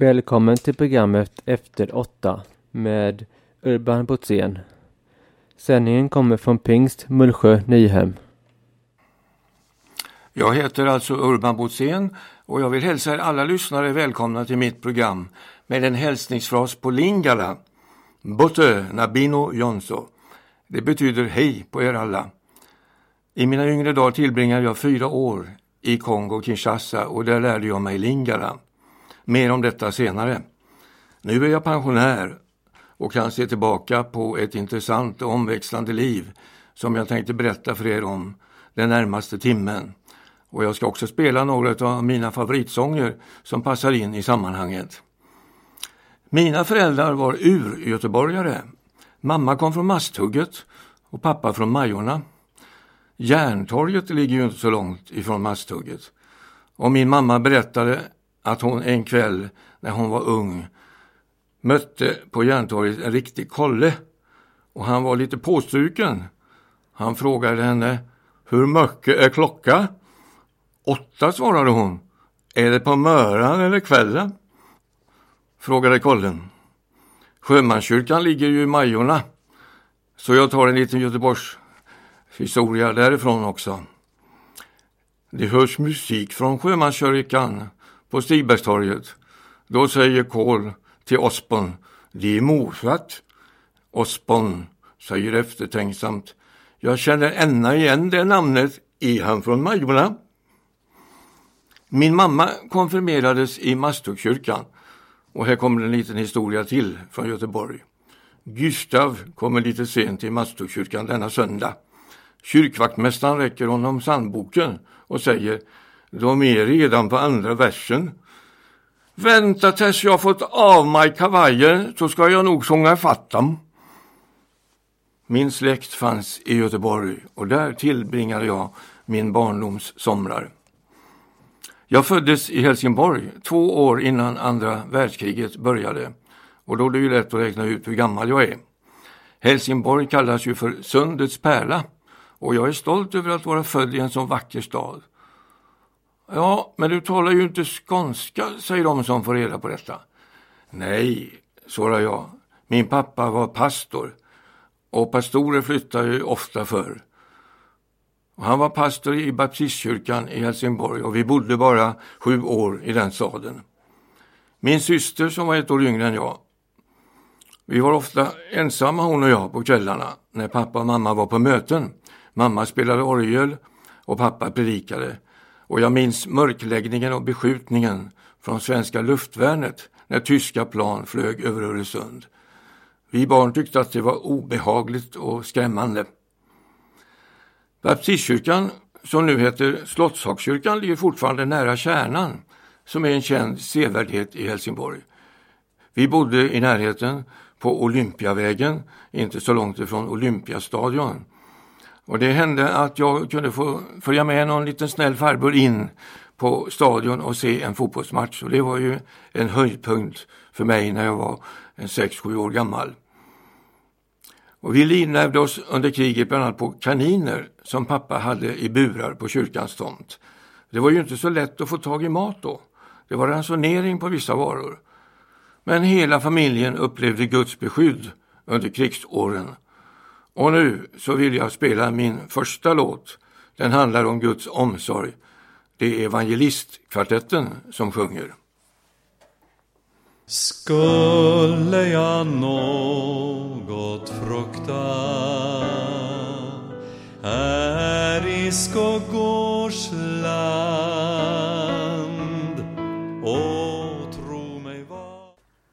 Välkommen till programmet Efter 8 med Urban Botzén. Sändningen kommer från Pingst, Mullsjö, Nyhem. Jag heter alltså Urban Botzén och jag vill hälsa er alla lyssnare välkomna till mitt program med en hälsningsfras på lingala. Bote nabino jonso. Det betyder hej på er alla. I mina yngre dagar tillbringade jag 4 år i Kongo, Kinshasa, och där lärde jag mig lingala. Mer om detta senare. Nu är jag pensionär och kan se tillbaka på ett intressant och omväxlande liv som jag tänkte berätta för er om den närmaste timmen. Och jag ska också spela några av mina favoritsånger som passar in i sammanhanget. Mina föräldrar var urgöteborgare. Mamma kom från Masthugget och pappa från Majorna. Järntorget ligger ju inte så långt ifrån Masthugget. Och min mamma berättade att hon en kväll när hon var ung mötte på Järntorget en riktig kolle. Och han var lite påstruken. Han frågade henne: "Hur mycket är klockan?" 8, svarade hon. "Är det på morgonen eller kvällen?" frågade kollen. Sjömanskyrkan ligger ju i Majorna, så jag tar en liten Göteborgs historia därifrån också. Det hörs musik från Sjömanskyrkan på Stigbergstorget. Då säger Kål till Osborn: "Det är Mosat." Osborn säger eftertänksamt: "Jag känner ännu igen det namnet. Är han från Majorna?" Min mamma konfirmerades i Masthuggkyrkan, och här kommer en liten historia till från Göteborg. Gustav kommer lite sent till Masthuggkyrkan denna söndag. Kyrkvaktmästaren räcker honom sandboken och säger: "De är redan på andra versen." "Vänta tills jag fått av mig kavajen, så ska jag nog sjunga fatt dem." Min släkt fanns i Göteborg och där tillbringade jag min barndoms somrar. Jag föddes i Helsingborg 2 år innan andra världskriget började, och då är det ju lätt att räkna ut hur gammal jag är. Helsingborg kallas ju för Sundets pärla, och jag är stolt över att vara född i en så vacker stad. "Ja, men du talar ju inte skånska", säger de som får reda på detta. "Nej", svarar jag. "Min pappa var pastor, och pastorer flyttar ju ofta förr. Och han var pastor i baptistkyrkan i Helsingborg, och vi bodde bara 7 år i den staden. Min syster, som var 1 år yngre än jag, vi var ofta ensamma, hon och jag, på kvällarna när pappa och mamma var på möten. Mamma spelade orgel och pappa predikade. Och jag minns mörkläggningen och beskjutningen från svenska luftvärnet när tyska plan flög över Öresund. Vi barn tyckte att det var obehagligt och skrämmande. Baptistkyrkan, som nu heter Slottshagskyrkan, ligger fortfarande nära Kärnan, som är en känd sevärdhet i Helsingborg. Vi bodde i närheten på Olympiavägen, inte så långt ifrån Olympiastadion. Och det hände att jag kunde få följa med någon liten snäll farbror in på stadion och se en fotbollsmatch. Och det var ju en höjdpunkt för mig när jag var 6-7 år gammal. Och vi livnärde oss under kriget bland annat på kaniner som pappa hade i burar på kyrkans tomt. Det var ju inte så lätt att få tag i mat då. Det var ransonering på vissa varor. Men hela familjen upplevde Guds beskydd under krigsåren. Och nu så vill jag spela min första låt. Den handlar om Guds omsorg. Det är evangelistkvartetten som sjunger. Skulle jag något frukta här i skuggors land, och tro mig vad...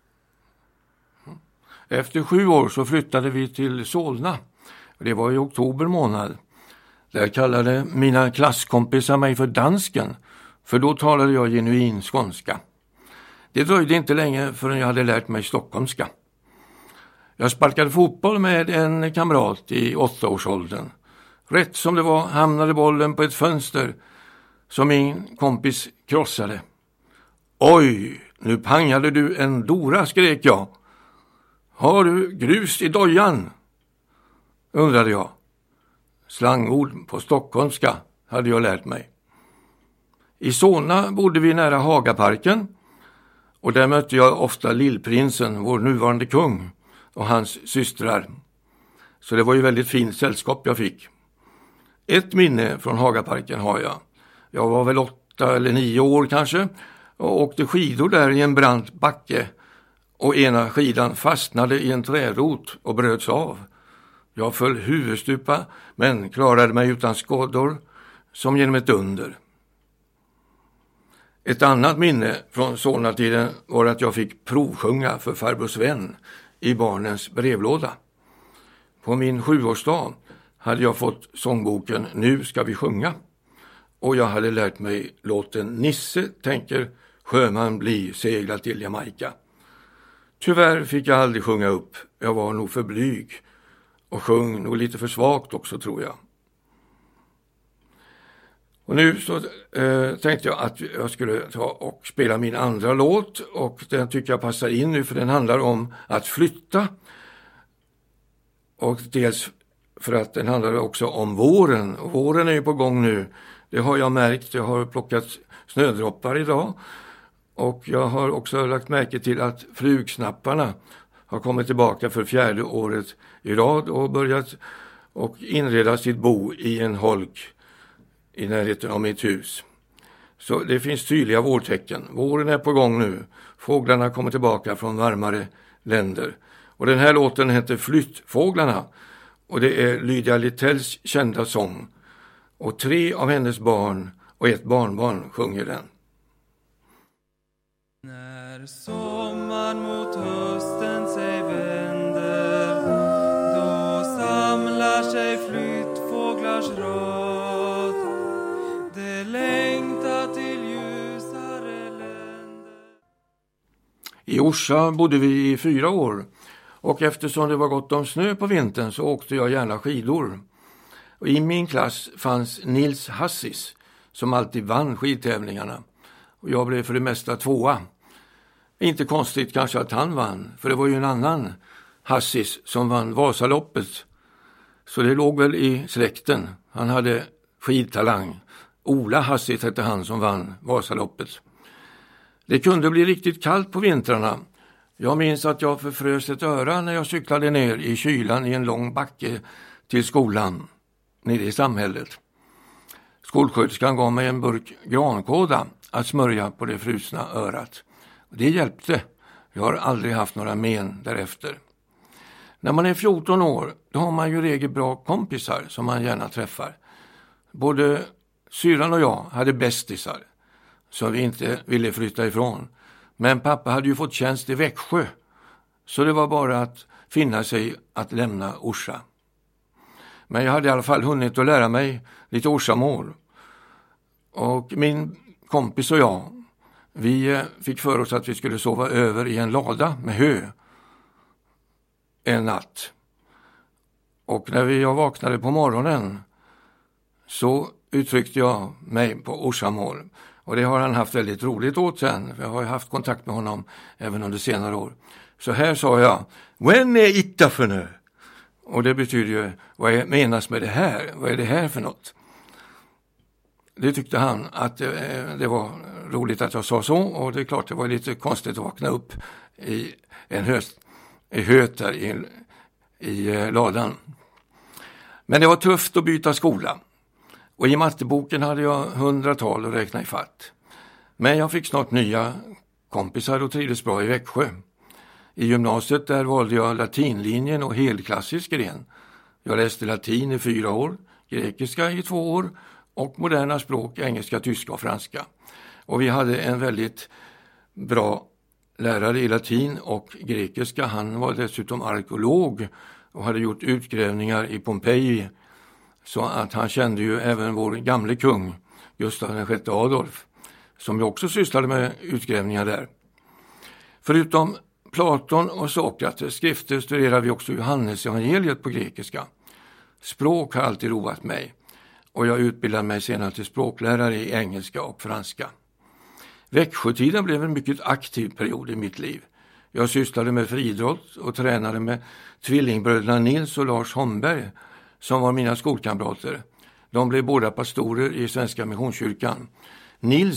Efter 7 år så flyttade vi till Solna. Det var i oktober månad. Där kallade mina klasskompisar mig för dansken, för då talade jag genuin skånska. Det dröjde inte länge förrän jag hade lärt mig stockholmska. Jag sparkade fotboll med en kamrat i 8-årsåldern. Rätt som det var hamnade bollen på ett fönster som min kompis krossade. "Oj, nu pangade du en Dora", skrek jag. "Har du grus i dojan?" undrade jag. Slangord på stockholmska hade jag lärt mig. I Solna bodde vi nära Hagaparken, Och där mötte jag ofta Lillprinsen, vår nuvarande kung, och hans systrar. Så det var ju väldigt fint sällskap jag fick. Ett minne från Hagaparken har jag. Jag var väl 8 eller 9 år kanske och åkte skidor där i en brant backe. Och ena skidan fastnade i en trärot och bröts av. Jag föll huvudstupa men klarade mig utan skador som genom ett under. Ett annat minne från Solnatiden var att jag fick provsjunga för farbror Sven i barnens brevlåda. På min 7-årsdag hade jag fått sångboken Nu ska vi sjunga. Och jag hade lärt mig låten Nisse tänker sjöman bli segla till Jamaica. Tyvärr fick jag aldrig sjunga upp. Jag var nog för blyg och sjöng nog lite för svagt också tror jag. Och nu så tänkte jag att jag skulle ta och spela min andra låt och den tycker jag passar in nu för den handlar om att flytta. Och dels för att den handlar också om våren. Och våren är ju på gång nu. Det har jag märkt. Jag har plockat snödroppar idag. Och jag har också lagt märke till att flugsnapparna har kommit tillbaka för 4:e året i rad och börjat och inreda sitt bo i en holk i närheten av mitt hus. Så det finns tydliga vårtecken. Våren är på gång nu. Fåglarna kommer tillbaka från varmare länder. Och den här låten heter Flyttfåglarna. Och det är Lydia Littells kända sång. Och 3 av hennes barn och 1 barnbarn sjunger den. När sommaren mot hösten sig vänder, då samlar sig flyttfåglars rad. Det längtar till ljusare länder. I Orsa bodde vi i 4 år. Och eftersom det var gott om snö på vintern så åkte jag gärna skidor. Och i min klass fanns Nils Hassis som alltid vann skidtävlingarna. Och jag blev för det mesta 2:a. Inte konstigt kanske att han vann, för det var ju en annan Hassis som vann Vasaloppet. Så det låg väl i släkten. Han hade skidtalang. Ola Hassis hette han som vann Vasaloppet. Det kunde bli riktigt kallt på vintrarna. Jag minns att jag förfrös ett öra när jag cyklade ner i kylan i en lång backe till skolan nere i samhället. Skolsköterskan gav mig en burk grankåda att smörja på det frusna örat. Det hjälpte. Jag har aldrig haft några men därefter. När man är 14 år då har man ju regel bra kompisar som man gärna träffar. Både syrran och jag hade bästisar som vi inte ville flytta ifrån. Men pappa hade ju fått tjänst i Växjö så det var bara att finna sig att lämna Orsa. Men jag hade i alla fall hunnit att lära mig lite Orsamål. Och min kompis och jag, vi fick för oss att vi skulle sova över i en lada med hö en natt. Och när jag vaknade på morgonen så uttryckte jag mig på Orsamål. Och det har han haft väldigt roligt åt sen. Jag har haft kontakt med honom även under senare år. Så här sa jag, when är itta för nu? Och det betyder ju, vad menas med det här? Vad är det här för något? Det tyckte han att det var roligt att jag sa så. Och det är klart det var lite konstigt att vakna upp i en höt där i ladan. Men det var tufft att byta skola. Och i matteboken hade jag 100-tal att räkna i fatt. Men jag fick snart nya kompisar och trivdes bra i Växjö. I gymnasiet där valde jag latinlinjen och helklassisk gren. Jag läste latin i 4 år, grekiska i 2 år och moderna språk, engelska, tyska och franska. Och vi hade en väldigt bra lärare i latin och grekiska. Han var dessutom arkeolog och hade gjort utgrävningar i Pompeji. Så att han kände ju även vår gamle kung, Gustav VI Adolf, som ju också sysslade med utgrävningar där. Förutom Platon och Sokrates skrifter studerar vi också Johannesevangeliet på grekiska. Språk har alltid roat mig och jag utbildade mig senare till språklärare i engelska och franska. Växjötiden blev en mycket aktiv period i mitt liv. Jag sysslade med friidrott och tränade med tvillingbröderna Nils och Lars Holmberg som var mina skolkamrater. De blev båda pastorer i Svenska Missionskyrkan. Nils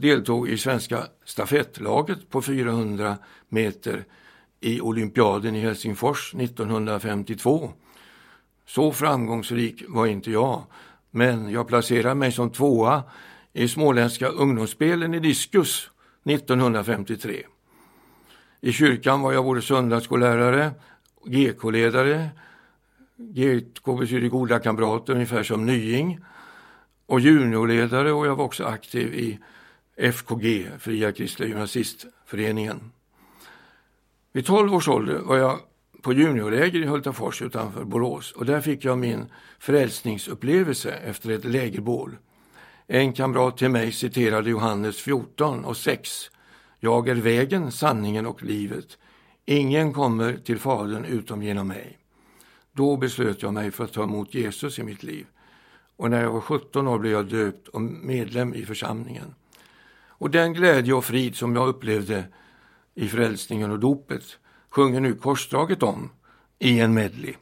deltog i svenska stafettlaget på 400 meter i olympiaden i Helsingfors 1952. Så framgångsrik var inte jag, men jag placerade mig som 2:a i småländska ungdomsspelen i diskus 1953. I kyrkan var jag både söndagsskollärare, GK-ledare, GK betyder goda kamrater ungefär som Nying, och juniorledare, och jag var också aktiv i FKG, Fria Kristliga Gymnasistföreningen. Vid 12 års ålder var jag på juniorläger i Hultafors utanför Borås, och där fick jag min frälsningsupplevelse efter ett lägerbål. En kamrat till mig citerade Johannes 14:6. Jag är vägen, sanningen och livet. Ingen kommer till Fadern utom genom mig. Då beslöt jag mig för att ta emot Jesus i mitt liv. Och när jag var 17 år blev jag döpt och medlem i församlingen. Och den glädje och frid som jag upplevde i frälsningen och dopet sjunger nu korsdraget om i en medley.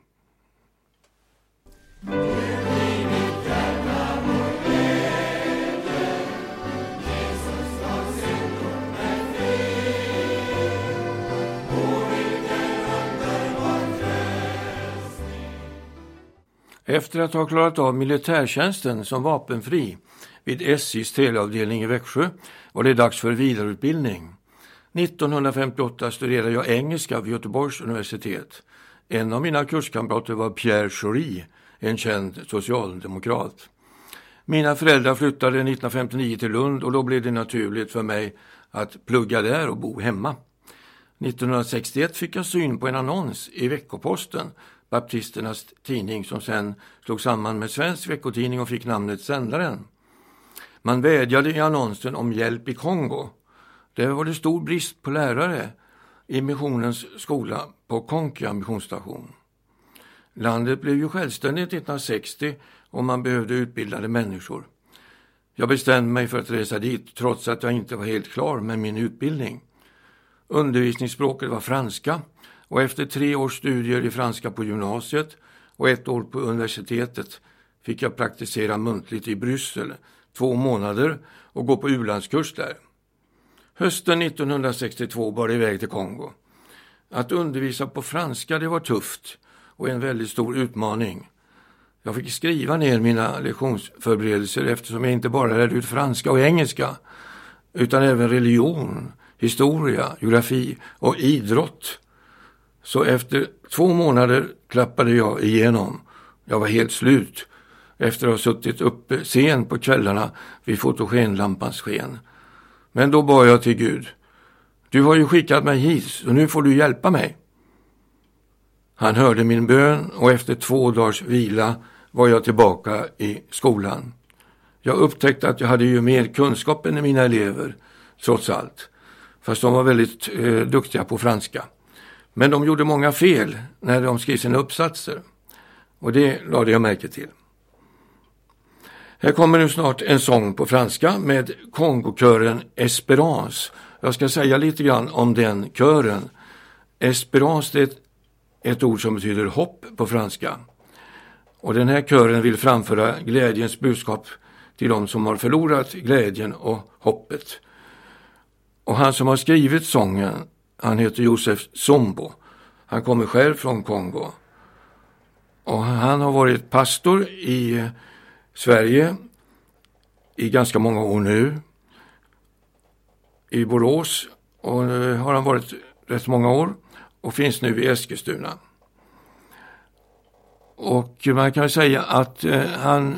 Efter att ha klarat av militärtjänsten som vapenfri vid SJs teleavdelning i Växjö var det dags för vidareutbildning. 1958 studerade jag engelska vid Göteborgs universitet. En av mina kurskamrater var Pierre Schori, en känd socialdemokrat. Mina föräldrar flyttade 1959 till Lund, och då blev det naturligt för mig att plugga där och bo hemma. 1961 fick jag syn på en annons i Veckoposten, baptisternas tidning som sen slog samman med Svensk veckotidning och fick namnet Sändaren. Man vädjade i annonsen om hjälp i Kongo. Där var det stor brist på lärare i missionens skola på Konkia missionsstation. Landet blev ju självständigt 1960 och man behövde utbildade människor. Jag bestämde mig för att resa dit trots att jag inte var helt klar med min utbildning. Undervisningsspråket var franska, och efter 3 års studier i franska på gymnasiet och 1 år på universitetet fick jag praktisera muntligt i Bryssel 2 månader och gå på u-landskurs där. Hösten 1962 bar det iväg till Kongo. Att undervisa på franska, det var tufft och en väldigt stor utmaning. Jag fick skriva ner mina lektionsförberedelser eftersom jag inte bara lärde ut franska och engelska utan även religion, historia, geografi och idrott. Så efter 2 månader klappade jag igenom. Jag var helt slut efter att ha suttit uppe sen på kvällarna vid fotogenlampans sken. Men då bad jag till Gud: du har ju skickat mig hit, så nu får du hjälpa mig. Han hörde min bön, och efter 2 dagars vila var jag tillbaka i skolan. Jag upptäckte att jag hade ju mer kunskap än mina elever, trots allt. Fast de var väldigt duktiga på franska. Men de gjorde många fel när de skrev sina uppsatser. Och det lade jag märke till. Här kommer nu snart en sång på franska med Kongokören Espérance. Jag ska säga lite grann om den kören. Espérance är ett ord som betyder hopp på franska. Och den här kören vill framföra glädjens budskap till de som har förlorat glädjen och hoppet. Och han som har skrivit sången, han heter Joseph Sombo. Han kommer själv från Kongo. Och han har varit pastor i Sverige i ganska många år nu. I Borås, och nu har han varit rätt många år och finns nu i Eskilstuna. Och man kan säga att han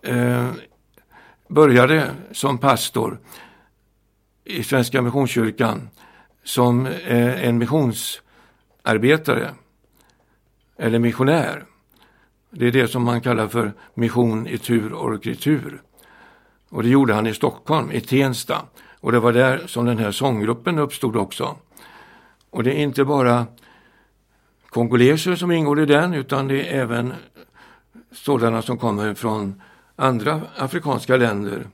började som pastor i Svenska Missionskyrkan som en missionsarbetare eller missionär. Det är det som man kallar för mission i tur och retur. Och det gjorde han i Stockholm, i Tensta. Och det var där som den här sånggruppen uppstod också. Och det är inte bara kongoleser som ingår i den, utan det är även sådana som kommer från andra afrikanska länder.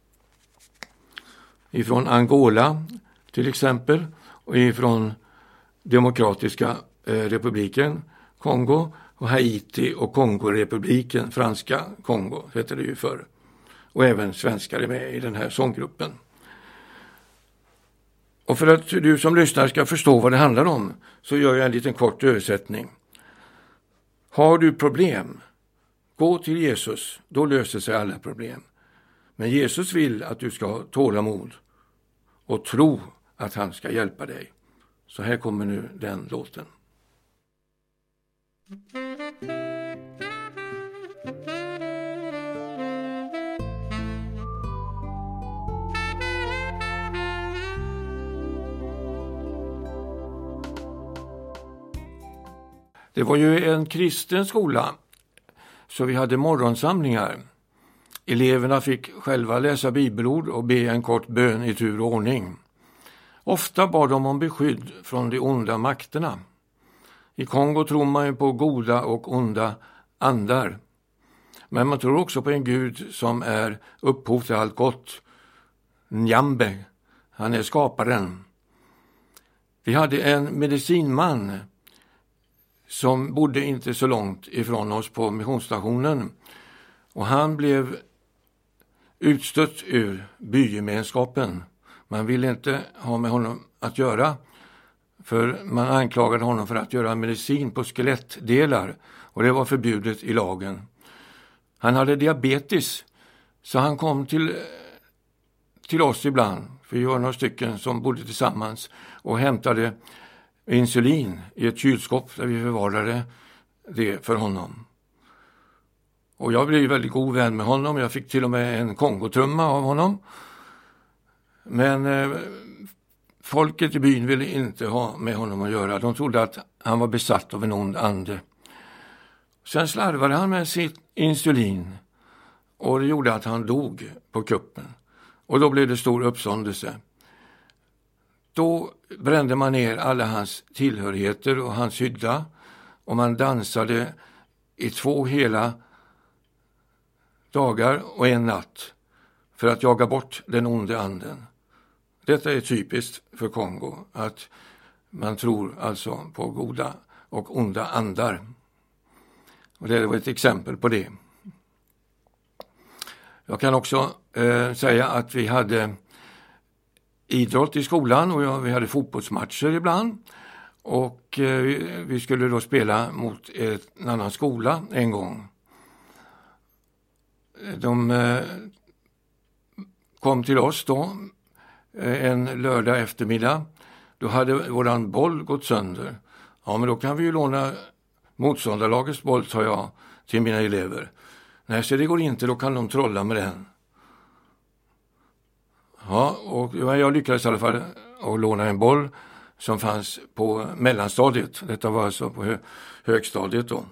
Ifrån Angola till exempel, och ifrån Demokratiska republiken Kongo och Haiti och Kongorepubliken, franska Kongo heter det ju förr. Och även svenskar är med i den här sånggruppen. Och för att du som lyssnar ska förstå vad det handlar om så gör jag en liten kort översättning. Har du problem? Gå till Jesus, då löser sig alla problem. Men Jesus vill att du ska ha tålamod och tro att han ska hjälpa dig. Så här kommer nu den låten. Det var ju en kristen skola, så vi hade morgonsamlingar. Eleverna fick själva läsa bibelord och be en kort bön i tur och ordning. Ofta bad de om beskydd från de onda makterna. I Kongo tror man ju på goda och onda andar. Men man tror också på en Gud som är upphov till allt gott. Njambe, han är skaparen. Vi hade en medicinman som bodde inte så långt ifrån oss på missionsstationen. Och han blev utstött ur bygemenskapen. Man ville inte ha med honom att göra, för man anklagade honom för att göra medicin på skelettdelar, och det var förbjudet i lagen. Han hade diabetes, så han kom till oss ibland, för vi var några stycken som bodde tillsammans, och hämtade insulin i ett kylskåp där vi förvarade det för honom. Och jag blev väldigt god vän med honom. Jag fick till och med en kongotrumma av honom. Men folket i byn ville inte ha med honom att göra. De trodde att han var besatt av en ond ande. Sen slarvade han med sitt insulin. Och det gjorde att han dog på kuppen. Och då blev det stor uppståndelse. Då brände man ner alla hans tillhörigheter och hans hydda. Och man dansade i 2 hela dagar och en natt för att jaga bort den onde anden. Detta är typiskt för Kongo, att man tror alltså på goda och onda andar. Och det var ett exempel på det. Jag kan också säga att vi hade idrott i skolan och vi hade fotbollsmatcher ibland. Och vi skulle då spela mot en annan skola en gång. De kom till oss då en lördag eftermiddag. Då hade våran boll gått sönder. Ja, men då kan vi ju låna motståndarlagets boll, sa jag till mina elever. Nej, så det går inte, då kan de trolla med den. Ja, och jag lyckades i alla fall att låna en boll som fanns på mellanstadiet. Detta var alltså på högstadiet då.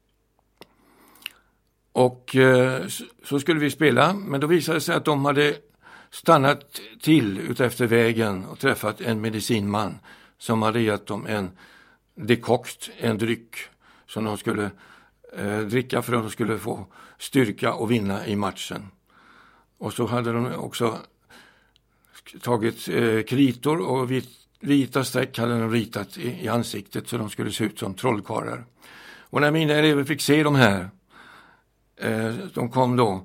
Och så skulle vi spela, men då visade det sig att de hade stannat till utefter vägen och träffat en medicinman som hade gett dem en dekokt, en dryck som de skulle dricka för att de skulle få styrka och vinna i matchen. Och så hade de också tagit kritor och vita streck hade de ritat i ansiktet så de skulle se ut som trollkarlar. Och när mina elever fick se de här, de kom då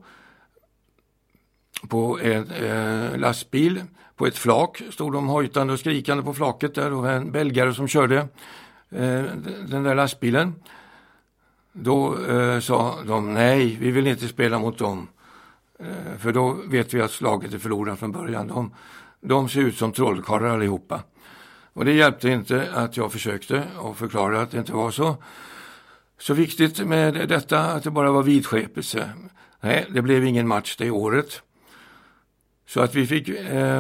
på en lastbil, på ett flak, stod de hojtande och skrikande på flaket där, och en belgare som körde den där lastbilen. Då sa de nej, vi vill inte spela mot dem, för då vet vi att slaget är förlorat från början. De ser ut som trollkarlar allihopa. Och det hjälpte inte att jag försökte och förklara att det inte var så viktigt med detta, att det bara var vidskepelse. Nej, det blev ingen match det året. Så att vi fick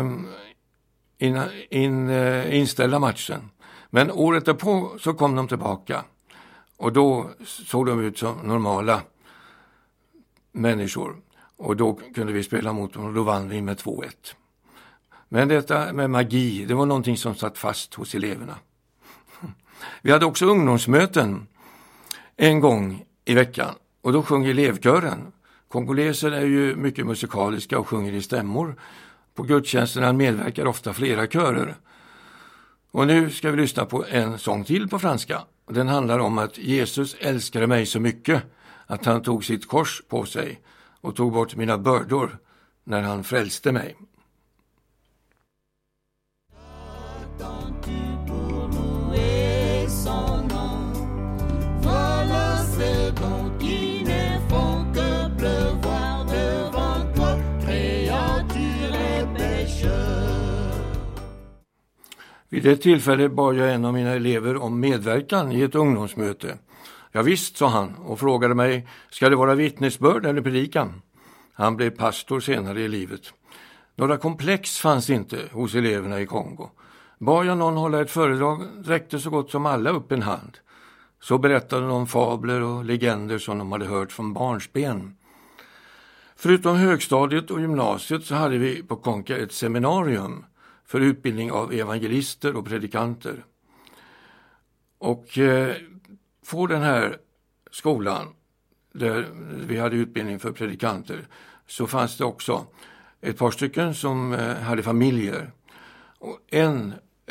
inställa matchen. Men året därpå så kom de tillbaka. Och då såg de ut som normala människor. Och då kunde vi spela mot dem och då vann vi med 2-1. Men detta med magi, det var någonting som satt fast hos eleverna. Vi hade också ungdomsmöten en gång i veckan. Och då sjöng elevkören. Kongoleser är ju mycket musikaliska och sjunger i stämmor. På gudstjänsterna medverkar ofta flera körer. Och nu ska vi lyssna på en sång till på franska. Den handlar om att Jesus älskade mig så mycket att han tog sitt kors på sig och tog bort mina bördor när han frälste mig. Vid ett tillfälle bad jag en av mina elever om medverkan i ett ungdomsmöte. Ja visst, sa han och frågade mig, ska det vara vittnesbörd eller predikan? Han blev pastor senare i livet. Några komplex fanns inte hos eleverna i Kongo. Bad jag någon hålla ett föredrag räckte så gott som alla upp en hand. Så berättade de fabler och legender som de hade hört från barnsben. Förutom högstadiet och gymnasiet så hade vi på Konka ett seminarium för utbildning av evangelister och predikanter. Och på den här skolan där vi hade utbildning för predikanter så fanns det också ett par stycken som hade familjer. Och en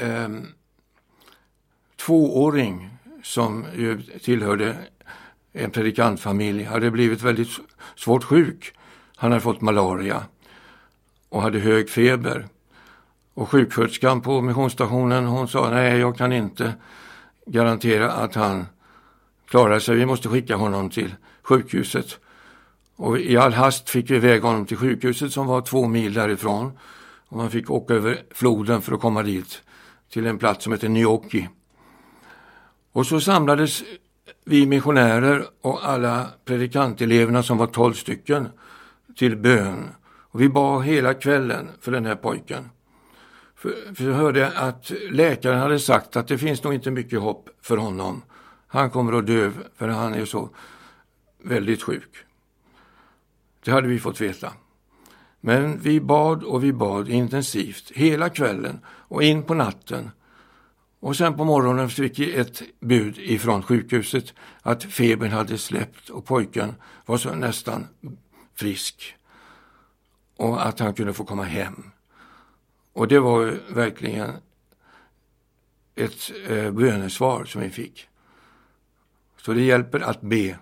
tvååring som ju tillhörde en predikantfamilj hade blivit väldigt svårt sjuk. Han hade fått malaria och hade hög feber. Och sjuksköterskan på missionsstationen hon sa nej, jag kan inte garantera att han klarar sig. Vi måste skicka honom till sjukhuset. Och i all hast fick vi iväg honom till sjukhuset som var 2 mil därifrån. Och man fick åka över floden för att komma dit till en plats som heter Nyoki. Och så samlades vi missionärer och alla predikanteleverna som var 12 stycken till bön. Och vi bad hela kvällen för den här pojken. För jag hörde att läkaren hade sagt att det finns nog inte mycket hopp för honom. Han kommer att dö för han är så väldigt sjuk. Det hade vi fått veta. Men vi bad intensivt hela kvällen och in på natten. Och sen på morgonen fick vi ett bud ifrån sjukhuset att febern hade släppt och pojken var så nästan frisk. Och att han kunde få komma hem. Och det var verkligen ett bönesvar som vi fick. Så det hjälper att be.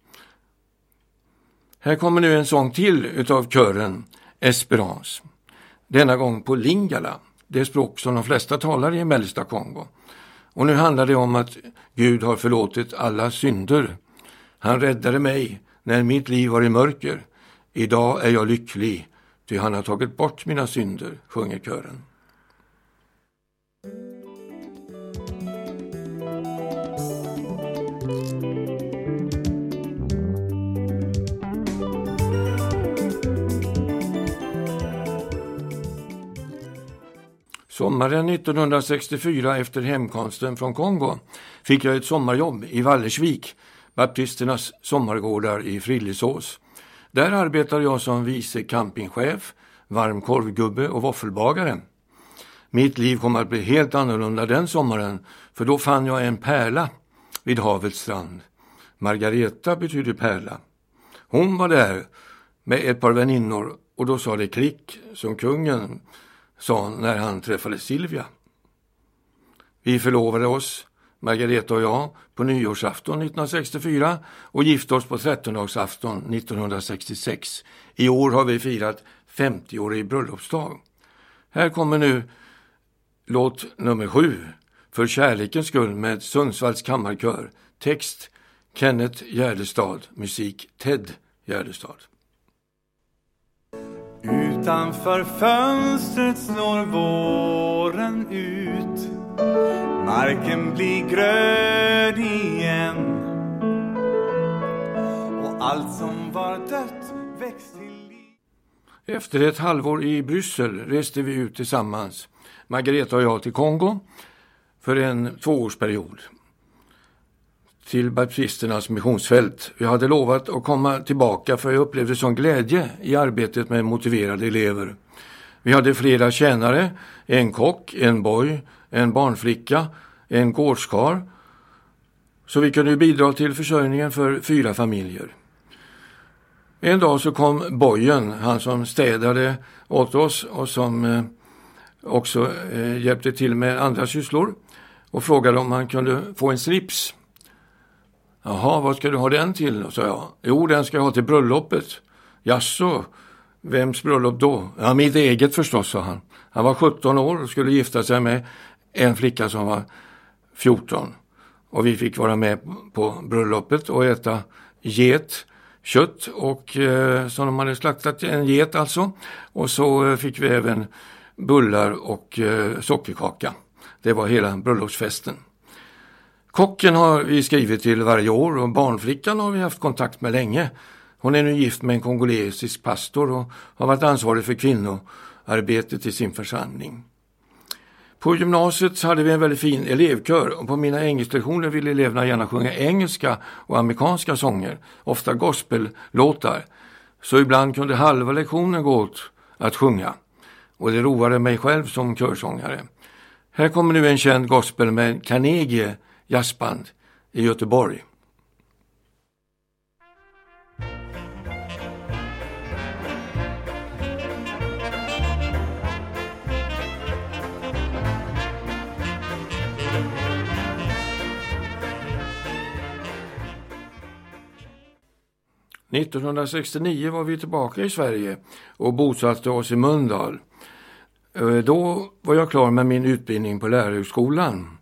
Här kommer nu en sång till utav kören Esperance. Denna gång på lingala, det språk som de flesta talar i mellersta Kongo. Och nu handlar det om att Gud har förlåtit alla synder. Han räddade mig när mitt liv var i mörker. Idag är jag lycklig, ty han har tagit bort mina synder, sjunger kören. Sommaren 1964 efter hemkomsten från Kongo fick jag ett sommarjobb i Vallersvik, baptisternas sommargårdar i Frillesås. Där arbetade jag som vice campingchef, varmkorvgubbe och våffelbagare. Mitt liv kom att bli helt annorlunda den sommaren, för då fann jag en pärla vid havets strand. Margareta betyder pärla. Hon var där med ett par väninnor och då sa det klick som kungen sa när han träffade Silvia. Vi förlovade oss, Margareta och jag, på nyårsafton 1964 och gifte oss på 13-dagsafton 1966. I år har vi firat 50-årig bröllopsdag. Här kommer nu låt nummer 7, För kärlekens skull med Sundsvalls kammarkör. Text Kenneth Gärdestad, musik Ted Gärdestad. Utanför fönstret slår våren ut. Marken blir grön igen. Och allt som var dött växt till liv. Efter ett halvår i Bryssel reste vi ut tillsammans, Margareta och jag, till Kongo för en 2-årsperiod. Till baptisternas missionsfält. Jag hade lovat att komma tillbaka för jag upplevde sån glädje i arbetet med motiverade elever. Vi hade flera tjänare, en kock, en boy, en barnflicka, en gårdskar. Så vi kunde bidra till försörjningen för 4 familjer. En dag så kom boyen, han som städade åt oss och som också hjälpte till med andra sysslor och frågade om han kunde få en slips. Jaha, vad ska du ha den till? Sa jag. Jo, den ska jag ha till bröllopet. Jaså, vems bröllop då? Ja, mitt eget förstås, sa han. Han var 17 år och skulle gifta sig med en flicka som var 14. Och vi fick vara med på bröllopet och äta kött och som de hade slaktat en get alltså. Och så fick vi även bullar och sockerkaka. Det var hela bröllopsfesten. Kocken har vi skrivit till varje år och barnflickan har vi haft kontakt med länge. Hon är nu gift med en kongolesisk pastor och har varit ansvarig för kvinnoarbetet i sin församling. På gymnasiet hade vi en väldigt fin elevkör och på mina engelsklektioner ville eleverna gärna sjunga engelska och amerikanska sånger, ofta gospellåtar. Så ibland kunde halva lektionen gå åt att sjunga och det roade mig själv som körsångare. Här kommer nu en känd gospel med Carnegie jazzband i Göteborg. –1969 var vi tillbaka i Sverige och bosatte oss i Mölndal. Då var jag klar med min utbildning på lärarhögskolan.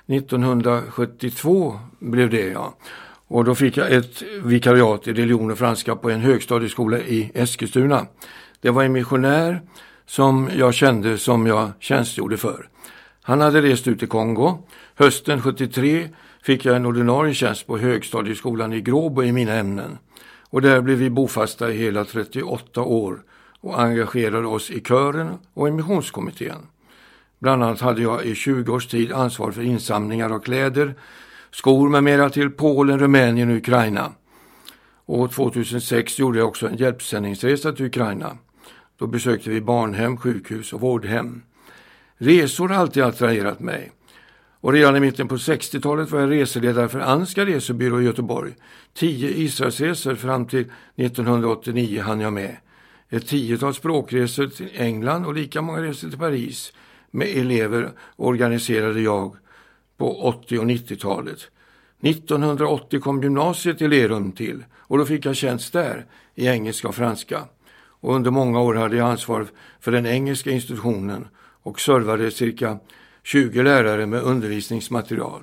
1972 blev det, ja. Och då fick jag ett vikariat i religion och franska på en högstadieskola i Eskilstuna. Det var en missionär som jag kände som jag tjänstgjorde för. Han hade rest ut i Kongo. Hösten 73 fick jag en ordinarie tjänst på högstadieskolan i Gråbo i mina ämnen. Och där blev vi bofasta i hela 38 år och engagerade oss i kören och i missionskommittén. Bland annat hade jag i 20 års tid ansvar för insamlingar av kläder, skor med mera till Polen, Rumänien och Ukraina. Och 2006 gjorde jag också en hjälpsändningsresa till Ukraina. Då besökte vi barnhem, sjukhus och vårdhem. Resor har alltid attraherat mig. Och redan i mitten på 60-talet var jag reseledare för Anska resebyrå i Göteborg. 10 Israelsresor fram till 1989 hann jag med. Ett 10-tal språkresor till England och lika många resor till Paris. Med elever organiserade jag på 80- och 90-talet. 1980 kom gymnasiet i Lerum till och då fick jag tjänst där i engelska och franska. Och under många år hade jag ansvar för den engelska institutionen och servade cirka 20 lärare med undervisningsmaterial.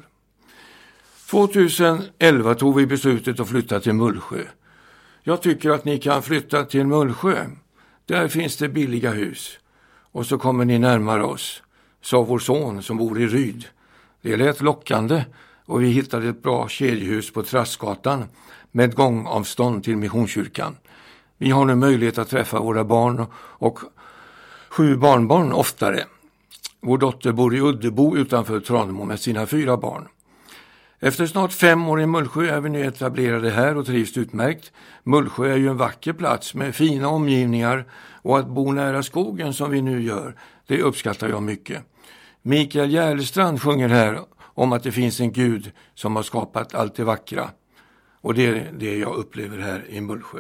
2011 tog vi beslutet att flytta till Mullsjö. Jag tycker att ni kan flytta till Mullsjö. Där finns det billiga hus. Och så kommer ni närmare oss, sa vår son som bor i Ryd. Det lät lockande och vi hittade ett bra kedjehus på Trassgatan med gångavstånd till Missionskyrkan. Vi har nu möjlighet att träffa våra barn och 7 barnbarn oftare. Vår dotter bor i Uddebo utanför Tranemo med sina 4 barn. Efter snart 5 år i Mullsjö är vi nu etablerade här och trivs utmärkt. Mullsjö är ju en vacker plats med fina omgivningar och att bo nära skogen som vi nu gör, det uppskattar jag mycket. Mikael Järlestrand sjunger här om att det finns en Gud som har skapat allt det vackra. Och det är det jag upplever här i Mullsjö.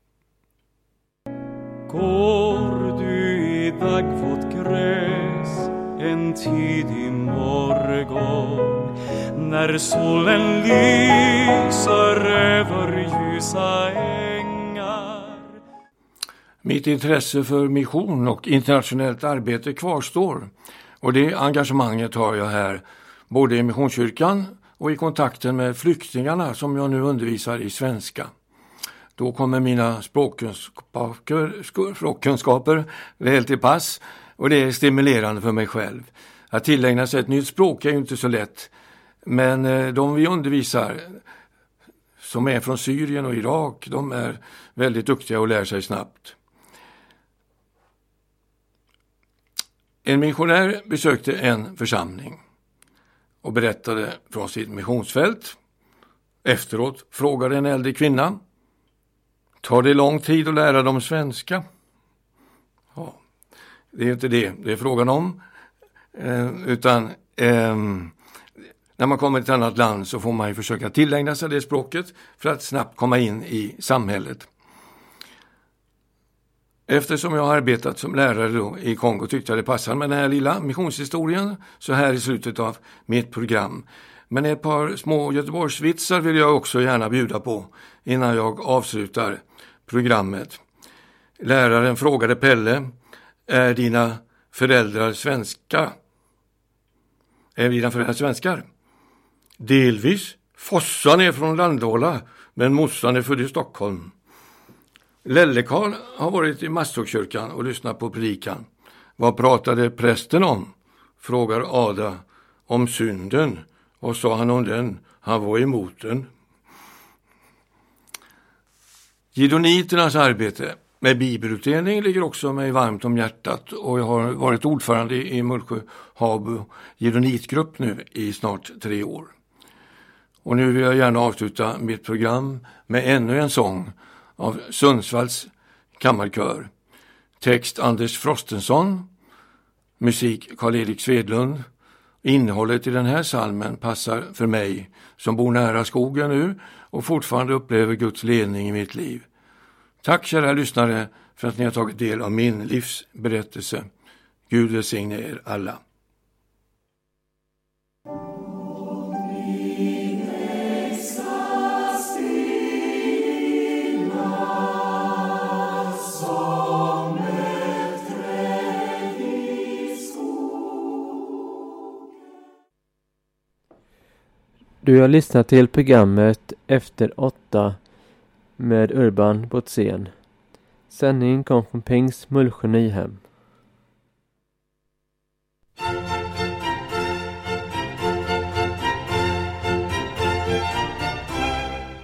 Går du i daggfått gräs en tidig morgon när solen lyser över ljusa ängar. Mitt intresse för mission och internationellt arbete kvarstår och det engagemanget har jag här både i Missionskyrkan och i kontakten med flyktingarna som jag nu undervisar i svenska. Då kommer mina språkkunskaper väl till pass och det är stimulerande för mig själv. Att tillägna sig ett nytt språk är ju inte så lätt, men de vi undervisar som är från Syrien och Irak, de är väldigt duktiga och lär sig snabbt. En missionär besökte en församling och berättade från sitt missionsfält. Efteråt frågade en äldre kvinna: tar det lång tid att lära dem svenska? Ja, det är inte det är frågan om. Utan när man kommer till ett annat land så får man ju försöka tillägna sig det språket för att snabbt komma in i samhället. Eftersom jag har arbetat som lärare då i Kongo tyckte jag det passade med den här lilla missionshistorien så här i slutet av mitt program. Men ett par små Göteborgsvitsar vill jag också gärna bjuda på innan jag avslutar programmet. Läraren frågade Pelle: är dina föräldrar svenska? Är dina föräldrar svenskar? Delvis. Fossan är från Landåla, men morsan är född i Stockholm. Lelle-Karl har varit i Masthugkyrkan och lyssnat på predikan. Vad pratade prästen om? Frågar Ada om synden. Vad sa han om den? Han var emot den. Gideoniternas arbete med bibelutdelning ligger också mig varmt om hjärtat, och jag har varit ordförande i Mullsjö Habo Gideonitgrupp nu i snart 3 år. Och nu vill jag gärna avsluta mitt program med ännu en sång av Sundsvalls kammarkör. Text Anders Frostenson, musik Karl-Erik Svedlund. Innehållet i den här salmen passar för mig som bor nära skogen nu och fortfarande upplever Guds ledning i mitt liv. Tack kära lyssnare för att ni har tagit del av min livsberättelse. Gud välsigne er alla. Du har lyssnat till programmet Efter 8 med Urban Botzén. Sändningen kom från Pingst Mullsjö Nyhem.